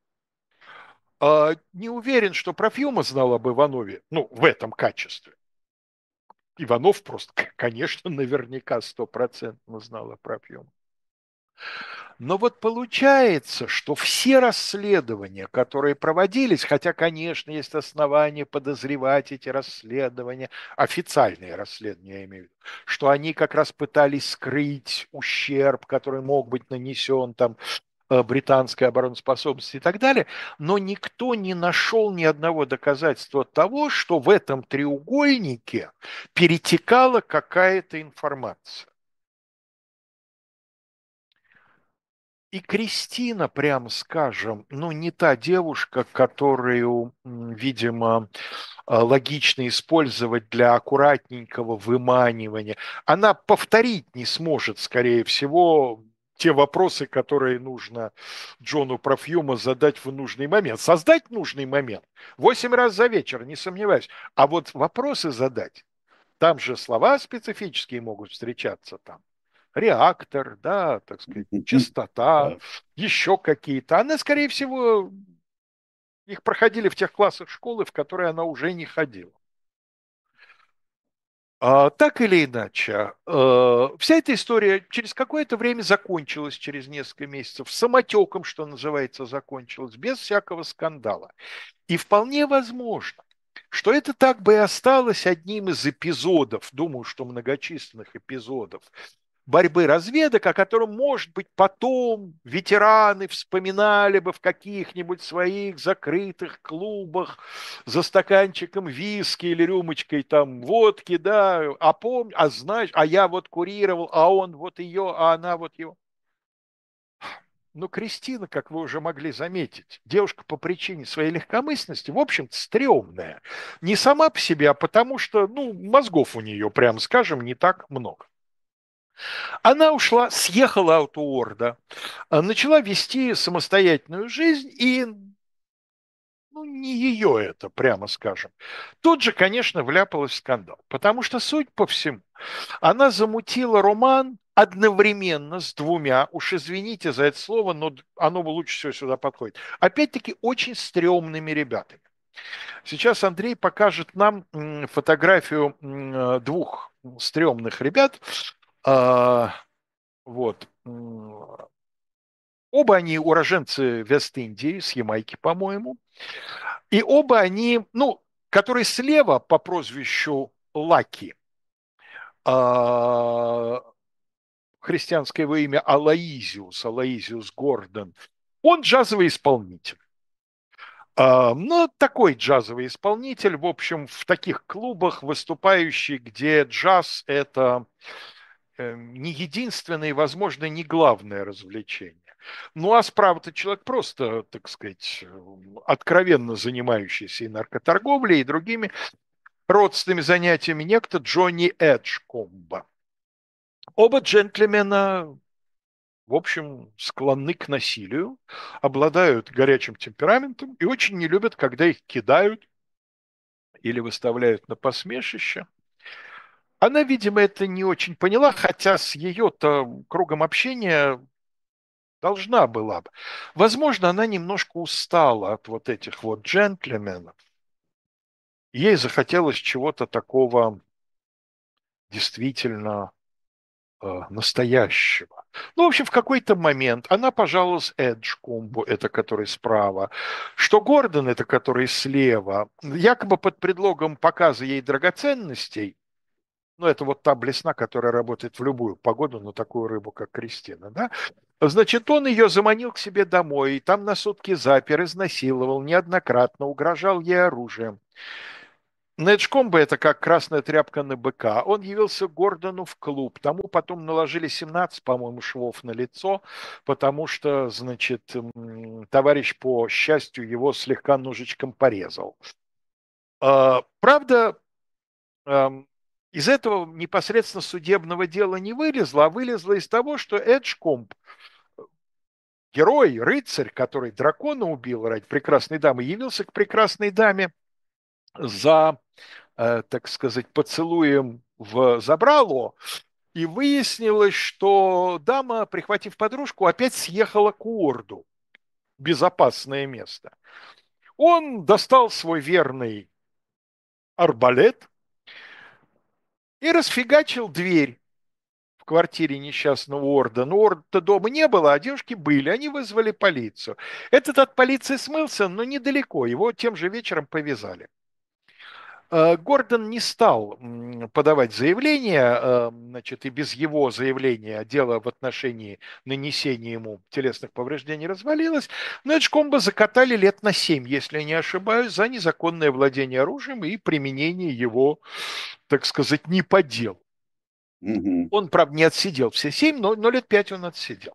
Не уверен, что Профьюма знал об Иванове, ну, в этом качестве. Иванов просто, конечно, наверняка 100% знал о Профьюме. Но вот получается, что все расследования, которые проводились, хотя, конечно, есть основания подозревать эти расследования, официальные расследования, я имею в виду, что они как раз пытались скрыть ущерб, который мог быть нанесен там британской обороноспособности и так далее, но никто не нашел ни одного доказательства того, что в этом треугольнике перетекала какая-то информация. И Кристина, прям скажем, ну, не та девушка, которую, видимо, логично использовать для аккуратненького выманивания. Она повторить не сможет, скорее всего, те вопросы, которые нужно Джону Профьюма задать в нужный момент. Создать нужный момент 8 раз за вечер, не сомневаюсь. А вот вопросы задать, там же слова специфические могут встречаться там. реактор, да, так сказать, частота,
Да.
еще какие-то. Она, скорее всего, их проходили в тех классах школы, в которые она уже не ходила. Так или иначе, вся эта история через какое-то время закончилась, через несколько месяцев, самотеком, что называется, закончилась, без всякого скандала. И вполне возможно, что это так бы и осталось одним из эпизодов, думаю, что многочисленных эпизодов борьбы разведок, о котором, может быть, потом ветераны вспоминали бы в каких-нибудь своих закрытых клубах за стаканчиком виски или рюмочкой там водки, да, а знаешь, а я вот курировал, а он вот ее, а она вот его. Но Кристина, как вы уже могли заметить, девушка по причине своей легкомысленности, в общем-то, стрёмная. Не сама по себе, а потому что, ну, мозгов у нее, прямо скажем, не так много. Она ушла, съехала от Уорда, начала вести самостоятельную жизнь, и ну, не ее это, прямо скажем. Тут же, конечно, вляпалась в скандал, потому что, суть по всему, она замутила роман одновременно с двумя, уж извините за это слово, но оно бы лучше всего сюда подходит, опять-таки очень стрёмными ребятами. Сейчас Андрей покажет нам фотографию двух стрёмных ребят. А, Вот. Оба они уроженцы Вест-Индии, с Ямайки, по-моему. И оба они, ну, который слева по прозвищу Лаки, а, христианское его имя Алаизиус Гордон, он джазовый исполнитель. Ну, такой джазовый исполнитель, в общем, в таких клубах выступающий, где джаз – это не единственное и, возможно, не главное развлечение. Ну, а справа-то человек просто, так сказать, откровенно занимающийся и наркоторговлей, и другими родственными занятиями, некто Джонни Эджкомба. Оба джентльмена, в общем, склонны к насилию, обладают горячим темпераментом и очень не любят, когда их кидают или выставляют на посмешище. Она, видимо, это не очень поняла, хотя с ее-то кругом общения должна была бы. Возможно, она немножко устала от вот этих вот джентльменов. Ей захотелось чего-то такого действительно настоящего. Ну, в общем, в какой-то момент она пожаловалась Эджкомбу, это который справа, что Гордон, это который слева, якобы под предлогом показа ей драгоценностей, ну, это вот та блесна, которая работает в любую погоду на такую рыбу, как Кристина, да, значит, он ее заманил к себе домой, и там на сутки запер, изнасиловал, неоднократно угрожал ей оружием. Нэджкомбо – это как красная тряпка на быка. Он явился Гордону в клуб. Тому потом наложили 17, по-моему, швов на лицо, потому что, значит, товарищ, по счастью, его слегка ножичком порезал. Правда, из этого непосредственно судебного дела не вылезло, а вылезло из того, что Эджкомб, герой, рыцарь, который дракона убил ради прекрасной дамы, явился к прекрасной даме за, так сказать, поцелуем в забрало, и выяснилось, что дама, прихватив подружку, опять съехала к Уорду, безопасное место. Он достал свой верный арбалет и расфигачил дверь в квартире несчастного Уорда. Но Уорда дома не было, а девушки были. Они вызвали полицию. Этот от полиции смылся, но недалеко. Его тем же вечером повязали. Гордон не стал подавать заявление, значит, и без его заявления дело в отношении нанесения ему телесных повреждений развалилось, но Эджкомба закатали лет на 7, если не ошибаюсь, за незаконное владение оружием и применение его, так сказать, не по делу.
Мгм.
Он, правда, не отсидел все 7, но лет 5 он отсидел.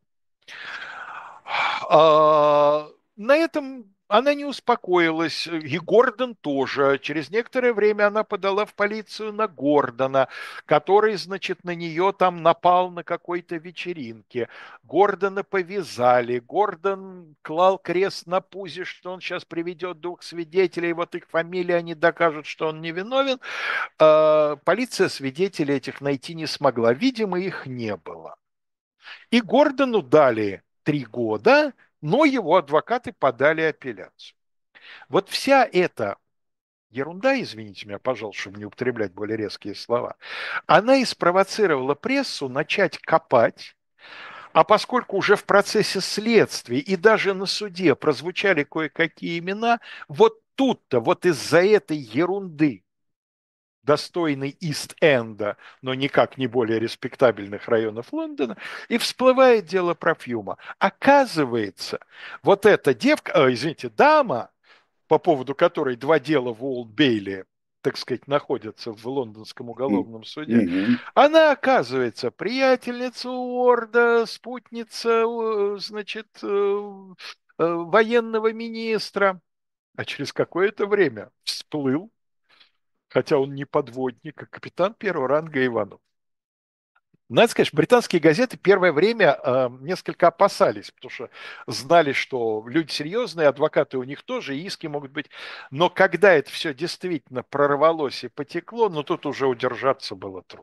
На этом она не успокоилась, и Гордон тоже. Через некоторое время она подала в полицию на Гордона, который, значит, на нее там напал на какой-то вечеринке. Гордона повязали, Гордон клал крест на пузе, что он сейчас приведет двух свидетелей, вот их фамилии, они докажут, что он невиновен. Полиция свидетелей этих найти не смогла, видимо, их не было. И Гордону дали 3 года, но его адвокаты подали апелляцию. Вот вся эта ерунда, извините меня, пожалуйста, чтобы не употреблять более резкие слова, она и спровоцировала прессу начать копать, а поскольку уже в процессе следствия и даже на суде прозвучали кое-какие имена, вот тут-то, вот из-за этой ерунды, достойный Ист-Энда, но никак не более респектабельных районов Лондона, и всплывает дело про Фьюма. Оказывается, вот эта девка, извините, дама, по поводу которой 2 дела в Олд-Бейли, так сказать, находятся в лондонском уголовном суде,
Мгм.
она, оказывается, приятельница Уорда, спутница, значит, военного министра. А через какое-то время всплыл, хотя он не подводник, а капитан первого ранга Иванов. Надо сказать, что британские газеты первое время несколько опасались, потому что знали, что люди серьезные, адвокаты у них тоже, и иски могут быть. Но когда это все действительно прорвалось и потекло, ну тут уже удержаться было трудно.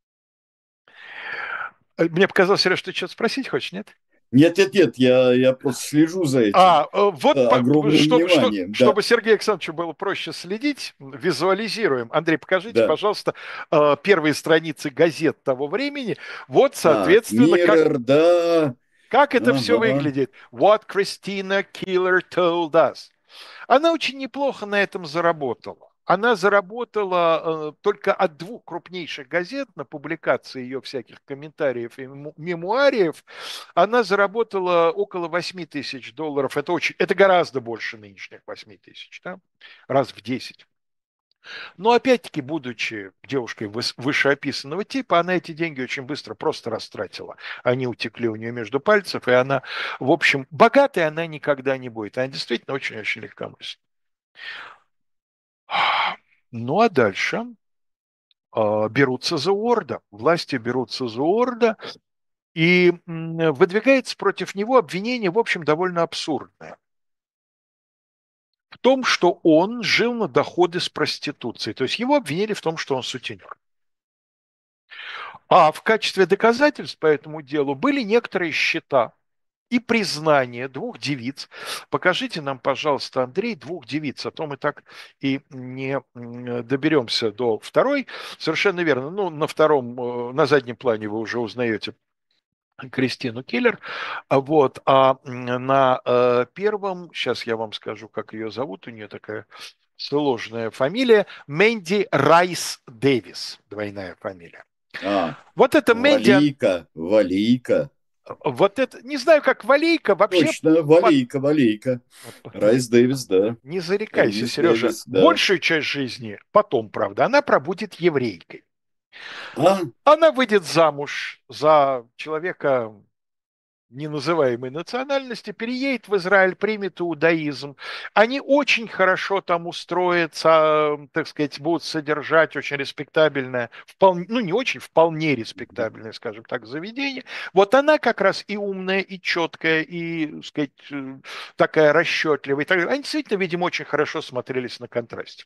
Мне показалось, Сереж, ты что-то спросить хочешь, нет?
Нет, нет, нет, я просто слежу за этим
Вот,
огромным вниманием. Да,
чтобы Сергею Александровичу было проще следить, визуализируем. Андрей, покажите,
да.
пожалуйста, первые страницы газет того времени. Вот,
Так,
соответственно,
Mirror, да.
как это все
Ага.
выглядит. What Christina Killer told us. Она очень неплохо на этом заработала. Она заработала только от 2 крупнейших газет на публикации ее всяких комментариев и мемуариев. Она заработала около $8 000. Это гораздо больше нынешних 8 000, да? Раз в 10. Но опять-таки, будучи девушкой вышеописанного типа, она эти деньги очень быстро просто растратила. Они утекли у нее между пальцев, и она, в общем, богатой она никогда не будет. Она действительно очень-очень легкомысленна. Ну а дальше берутся за Уорда. Власти берутся за Уорда, и выдвигается против него обвинение, в общем, довольно абсурдное. В том, что он жил на доходы с проституцией. То есть его обвинили в том, что он сутенер. А в качестве доказательств по этому делу были некоторые счета и признание 2 девиц. Покажите нам, пожалуйста, Андрей, 2 девиц, а то мы так и не доберемся до второй. Совершенно верно. Ну, на втором, на заднем плане вы уже узнаете Кристину Киллер. Вот. А на первом, сейчас я вам скажу, как ее зовут, у нее такая сложная фамилия, Мэнди Райс Дэвис, двойная фамилия.
А,
Вот эта Мэнди,
Валийка, Валийка.
вот это, не знаю, как Валейка, вообще
Точно, Валийка, Валийка. Райс Дэвис, да.
не зарекайся,
Эрвис
Сережа.
Дэвис, да.
Большую часть жизни, потом, правда, она пробудет еврейкой.
А,
Она выйдет замуж за человека неназываемой национальности, переедет в Израиль, примет иудаизм. Они очень хорошо там устроятся, так сказать, будут содержать очень респектабельное, вполне, ну не очень, вполне респектабельное, скажем так, заведение. Вот она как раз и умная, и четкая, и, так сказать, такая расчетливая. И так далее. Они действительно, видимо, очень хорошо смотрелись на контрасте.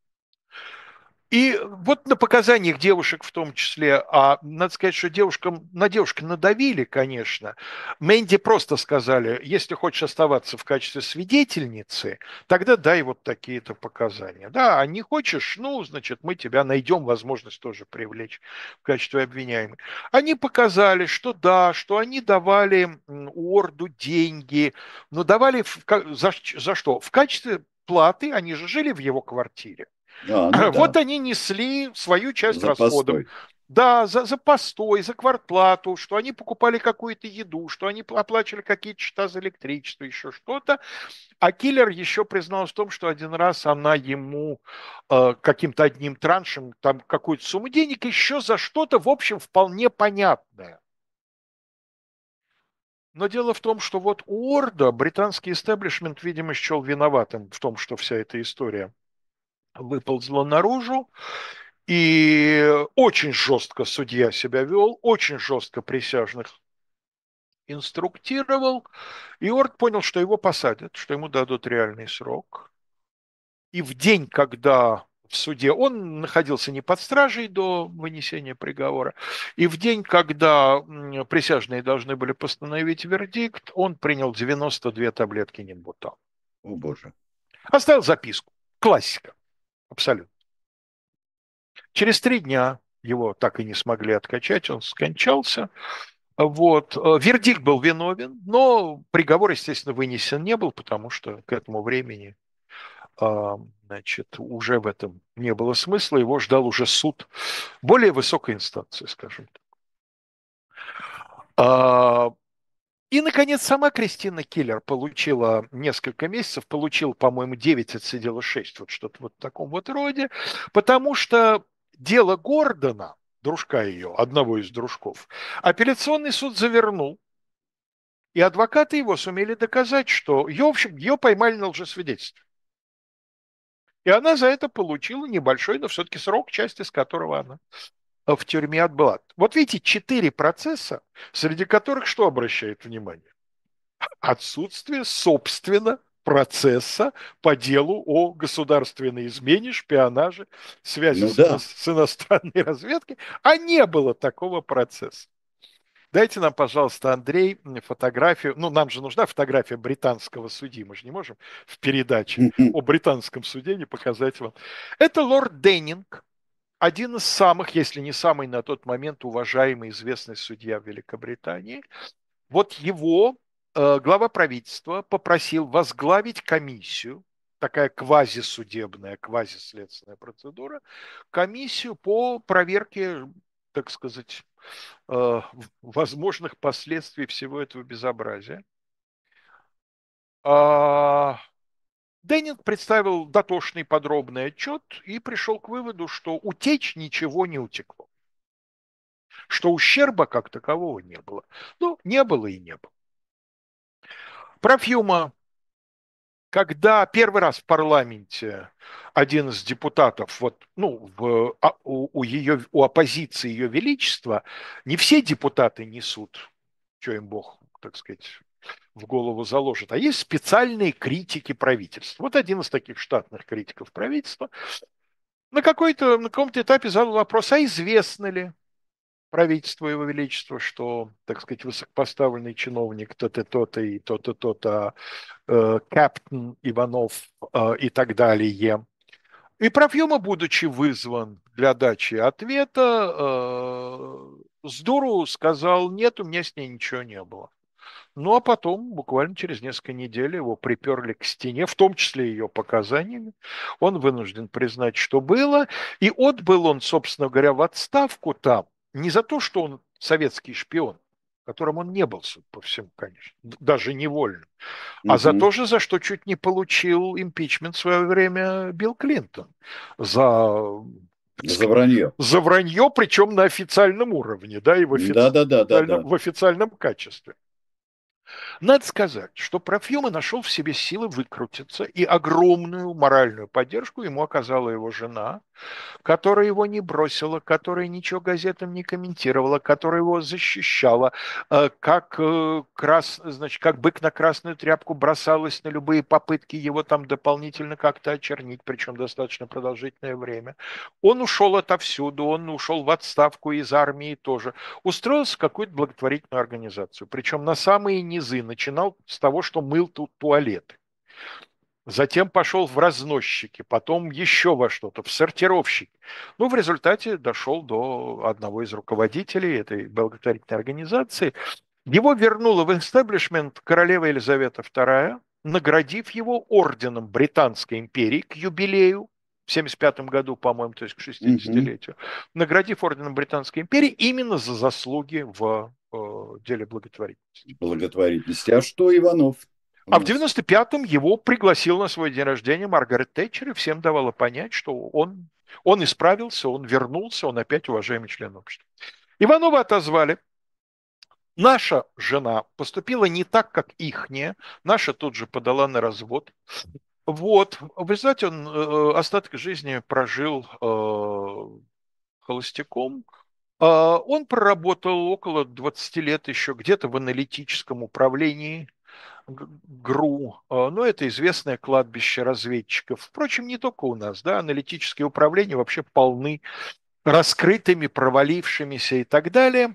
И вот на показаниях девушек в том числе, а надо сказать, что на девушек надавили, конечно. Мэнди просто сказали, если хочешь оставаться в качестве свидетельницы, тогда дай вот такие-то показания. Да, а не хочешь, ну, значит, мы тебя найдем возможность тоже привлечь в качестве обвиняемой. Они показали, что да, что они давали Уорду деньги, но давали за что? В качестве платы, они же жили в его квартире.
ну
Вот
да,
они несли свою часть
за
расходов.
постой.
Да, за постой, за квартплату, что они покупали какую-то еду, что они оплачивали какие-то счета за электричество, еще что-то. А киллер еще призналась в том, что один раз она ему каким-то одним траншем там какую-то сумму денег еще за что-то, в общем, вполне понятное. Но дело в том, что вот Уорда британский истеблишмент, видимо, счел виноватым в том, что вся эта история выползла наружу. И очень жестко судья себя вел, очень жестко присяжных инструктировал. И Орд понял, что его посадят, что ему дадут реальный срок. И в день, когда в суде. Он находился не под стражей до вынесения приговора. И в день, когда присяжные должны были постановить вердикт, он принял 92 таблетки Нимбутал.
О, боже.
Оставил записку. Классика. Абсолютно. Через 3 дня его так и не смогли откачать, он скончался. Вот. Вердикт был виновен, но приговор, естественно, вынесен не был, потому что к этому времени значит, уже в этом не было смысла, его ждал уже суд более высокой инстанции, скажем так. И, наконец, сама Кристина Киллер получила несколько месяцев, получила, по-моему, 9, отсидела 6, вот что-то вот в таком вот роде, потому что дело Гордона, дружка ее, одного из дружков, апелляционный суд завернул, и адвокаты его сумели доказать, что ее, в общем, ее поймали на лжесвидетельстве. И она за это получила небольшой, но все-таки срок, часть из которого она в тюрьме отбыла. Вот видите, 4 процесса, среди которых что обращает внимание? Отсутствие, собственно, процесса по делу о государственной измене, шпионаже, связи
Ну да.
с иностранной разведкой, а не было такого процесса. Дайте нам, пожалуйста, Андрей, фотографию. Ну, нам же нужна фотография британского судьи. Мы же не можем в передаче о британском суде не показать вам. Это лорд Деннинг, один из самых, если не самый на тот момент уважаемый, известный судья в Великобритании. Вот его глава правительства попросил возглавить комиссию, такая квазисудебная, квазиследственная процедура, комиссию по проверке, так сказать, возможных последствий всего этого безобразия. Деннинг представил дотошный подробный отчет и пришел к выводу, что утечь ничего не утекло, что ущерба как такового не было. Ну, не было и не было. Про Фьюма, когда первый раз в парламенте один из депутатов, вот, ну, у оппозиции Ее Величества, не все депутаты несут, что им Бог, так сказать, в голову заложит, а есть специальные критики правительства. Вот один из таких штатных критиков правительства на каком-то этапе задал вопрос, а известно ли правительству Его Величества, что, так сказать, высокопоставленный чиновник то-то, то-то и то-то, то-то, капитан Иванов и так далее. И Парфьюма, будучи вызван для дачи ответа, с дуру сказал, нет, у меня с ней ничего не было. Ну, а потом, буквально через несколько недель, его приперли к стене, в том числе ее показаниями. Он вынужден признать, что было. И отбыл он, собственно говоря, в отставку там не за то, что он советский шпион, которым он не был, судя по всему, конечно, даже невольно, а за то же, за что чуть не получил импичмент в свое время Билл Клинтон. За, так
За
сказать,
вранье.
за вранье, причем на официальном уровне, да, и
Да-да-да-да-да.
в официальном качестве. Надо сказать, что Парфьюма нашел в себе силы выкрутиться, и огромную моральную поддержку ему оказала его жена, которая его не бросила, которая ничего газетам не комментировала, которая его защищала, значит, как бык на красную тряпку бросалась на любые попытки его там дополнительно как-то очернить, причем достаточно продолжительное время. Он ушел отовсюду, он ушел в отставку из армии тоже, устроился в какую-то благотворительную организацию, причем на самые низы, начинал с того, что мыл тут туалеты. Затем пошел в разносчики, потом еще во что-то, в сортировщики. Ну, в результате дошел до одного из руководителей этой благотворительной организации. Его вернула в истеблишмент королева Елизавета II, наградив его орденом Британской империи к юбилею в 1975 году, по-моему, то есть к 60-летию, наградив орденом Британской империи именно за заслуги в деле благотворительности.
Благотворительности. А что Иванов у
А в
нас?
95-м его пригласил на свой день рождения Маргарет Тэтчер и всем давала понять, что он исправился, он вернулся, он опять уважаемый член общества. Иванова отозвали. Наша жена поступила не так, как ихняя. Наша тут же подала на развод. Вот. В результате он остаток жизни прожил холостяком. Он проработал около 20 лет еще где-то в аналитическом управлении ГРУ. Ну, это известное кладбище разведчиков. Впрочем, не только у нас, да, аналитические управления вообще полны раскрытыми, провалившимися и так далее.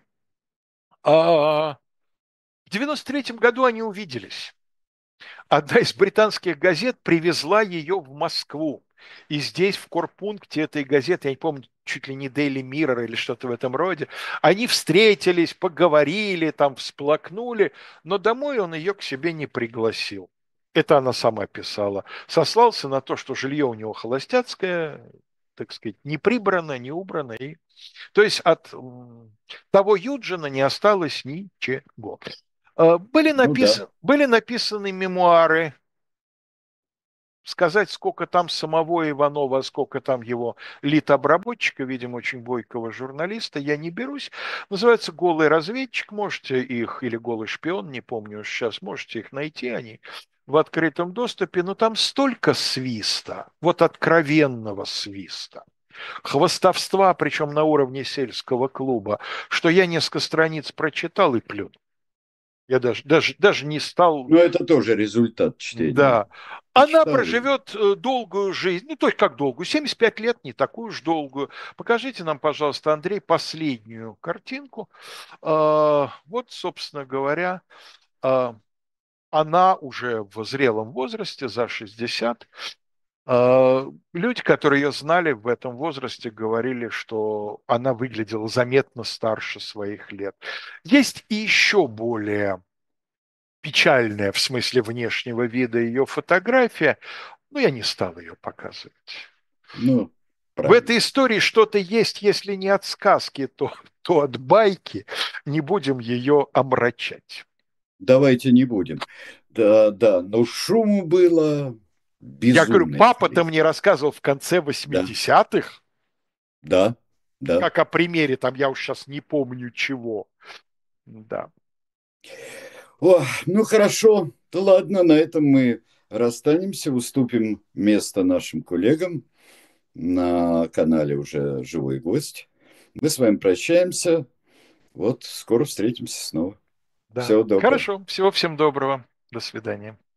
В 93 году они увиделись. Одна из британских газет привезла ее в Москву. И здесь, в корпункте этой газеты, я не помню, чуть ли не Daily Mirror или что-то в этом роде, они встретились, поговорили, там всплакнули, но домой он ее к себе не пригласил. Это она сама писала. Сослался на то, что жилье у него холостяцкое, так сказать, не прибрано, не убрано. И... То есть от того Юджина не осталось ничего.
Ну да.
Были написаны мемуары, сказать, сколько там самого Иванова, а сколько там его литобработчика, видимо, очень бойкого журналиста, я не берусь. Называется «Голый разведчик», можете их, или «Голый шпион», не помню сейчас, можете их найти, они в открытом доступе, но там столько свиста, вот откровенного свиста, хвастовства, причем на уровне сельского клуба, что я несколько страниц прочитал и плюнул. Я даже не стал.
Но это тоже результат чтения.
Да. Она
Почитал.
проживет долгую жизнь, ну, то есть как долгую, 75 лет, не такую уж долгую. Покажите нам, пожалуйста, Андрей, последнюю картинку. Вот, собственно говоря, а, она уже в зрелом возрасте, за 60. Люди, которые ее знали в этом возрасте, говорили, что она выглядела заметно старше своих лет. Есть и еще более печальная в смысле внешнего вида ее фотография, но я не стал ее показывать.
Ну,
В этой
правильно.
истории что-то есть, если не от сказки, то от байки. Не будем ее омрачать.
Давайте не будем. Да, да, но шуму было
Я говорю,
безумное
папа-то мне
количество.
рассказывал в конце
Да,
80-х,
да, да.
как о примере, там я уж сейчас не помню чего. Да,
О, ну хорошо, да ладно, на этом мы расстанемся, уступим место нашим коллегам на канале уже «Живой гость». Мы с вами прощаемся. Вот скоро встретимся снова.
да.
Всего доброго.
Хорошо, всего всем доброго. До свидания.